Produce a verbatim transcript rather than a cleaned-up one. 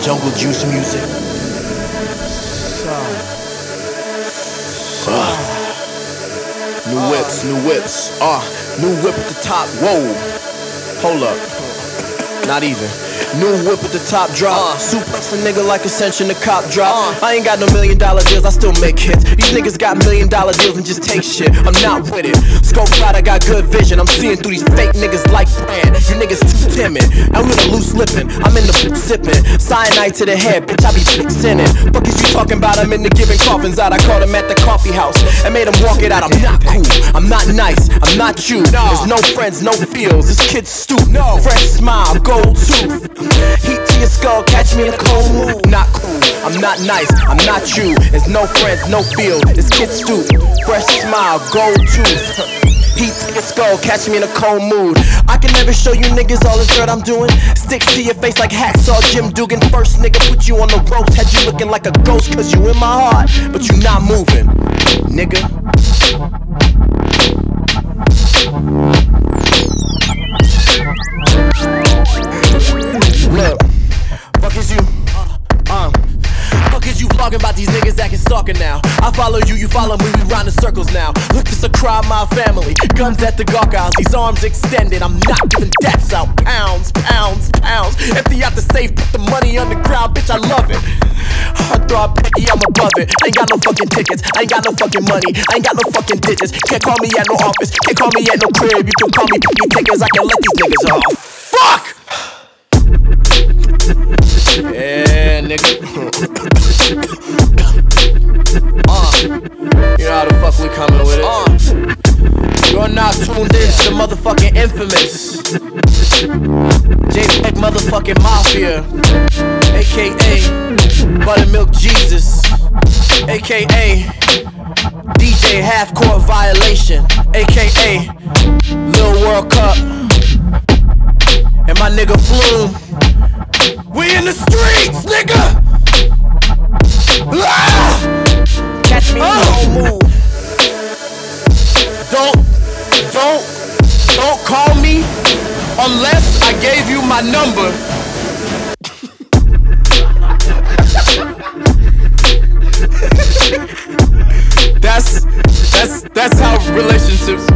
Jungle Juice music. Uh, new whips, new whips. Ah, uh, new whip at the top. Whoa, hold up. Not even. New whip at the top drop. uh, Suplex a nigga like Ascension, the cop drop. uh, I ain't got no million dollar deals, I still make hits. These niggas got million dollar deals and just take shit. I'm not with it. Scope out, I got good vision. I'm seeing through these fake niggas like brand. You niggas too timid. I'm with a loose lippin'. I'm in the p- sippin'. Cyanide to the head, bitch, I be fixin' it. Fuck is you talking about? I'm in the giving coffins out. I caught him at the coffee house and made him walk it out. I'm not cool, I'm not nice, I'm not you. There's no friends, no feels. This kid's stupid. No. Fresh smile, gold tooth. Heat to your skull, catch me in a cold mood. Not cool, I'm not nice, I'm not you. There's no friends, no feel. This kid's stupid. Fresh smile, gold tooth. Heat to your skull, catch me in a cold mood. I can never show you niggas all this dirt I'm doing. Sticks to your face like hacksaw Jim Dugan. First nigga put you on the ropes, had you looking like a ghost. Cause you in my heart, but you not moving, nigga. Look, fuck is you? Um, fuck is you vlogging about these niggas acting stalking now? I follow you, you follow me, we round in circles now. Look, it's a crime, my family. Guns at the Gawk House, these arms extended. I'm not giving deaths out. Pounds, pounds, pounds. Empty out the safe, put the money on the ground, bitch, I love it. Heartthrob picky, I'm above it. I ain't got no fucking tickets, I ain't got no fucking money, I ain't got no fucking digits. Can't call me at no office, can't call me at no crib. You can call me picky tickets, I can let these niggas off. Fuck! Yeah, nigga. uh, you know how the fuck we coming with it. Uh, you're now tuned in to the motherfucking infamous J-Peg motherfucking Mafia, A K A Buttermilk Jesus, A K A D J Half Court Violation, A K A Lil World Cup, and my nigga Flume. We in the streets, nigga! Ah! Catch me in the whole mood. Don't, don't, don't call me unless I gave you my number. That's, that's, that's how relationships